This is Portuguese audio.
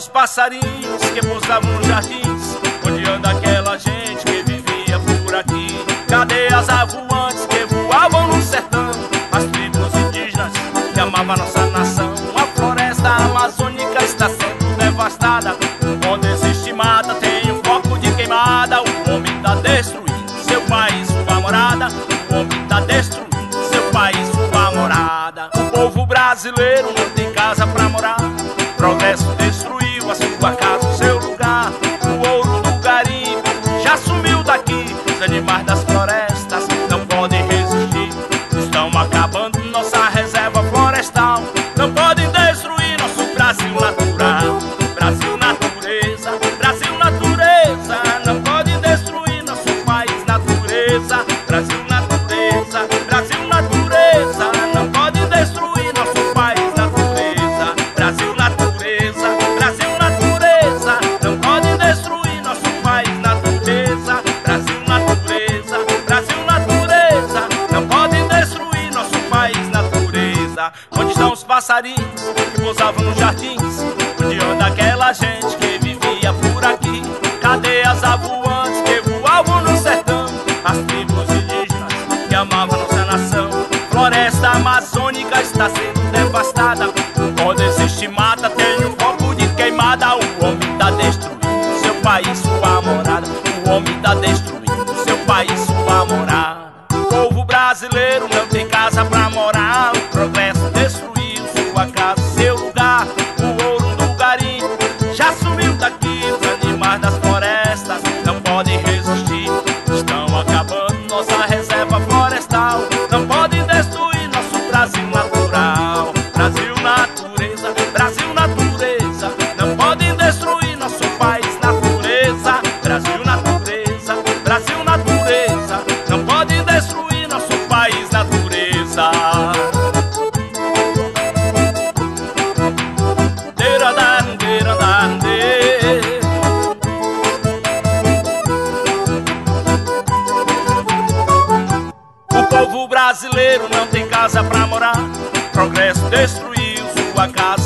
os passarinhos que pousavam nos jardins? Onde anda aquela gente que vivia por aqui? Cadê as avoantes que voavam no sertão? As tribos indígenas que amavam nossa nação. A floresta amazônica está sendo devastada. Onde existe mata tem um foco de queimada. O homem tá destruindo seu país, sua morada. O homem tá destruindo seu país, sua morada. O povo brasileiro não tem casa pra morar. Progresso destruiu a sua casa, o seu lugar. O ouro do garimpo já sumiu daqui. Os animais das florestas não podem resistir. Estão acabando nossa reserva florestal. Não podem destruir nosso Brasil natural. Brasil natureza, Brasil natureza. Não podem destruir nosso país natureza. Brasil natureza, Brasil natureza. Não podem destruir nosso país natureza. Brasil natureza, Brasil natureza. Não podem destruir nosso país natureza. Brasil natureza, Brasil natureza. Não podem destruir nosso país natureza. Onde estão os passarinhos que pousavam nos jardins? Onde anda aquela gente que vivia por aqui? Cadê as avoantes que voavam no sertão? As tribos indígenas que amavam nossa nação. Floresta amazônica está sendo devastada. Onde existe mata tem um foco de queimada. O homem tá destruindo seu país, sua morada. O homem tá destruindo seu país, sua morada. O povo brasileiro não tem casa pra morar. O progresso destruiu sua casa, seu lugar. O ouro do garimpo já sumiu daqui. Os animais das florestas não podem resistir. Estão acabando nossa reserva florestal. Não podem destruir nosso Brasil natural. Brasil natureza, Brasil natureza. Não podem destruir nosso país natureza. Brasil natureza, Brasil natureza. Não podem destruir nosso país natureza. O povo brasileiro não tem casa pra morar. Progresso destruiu sua casa,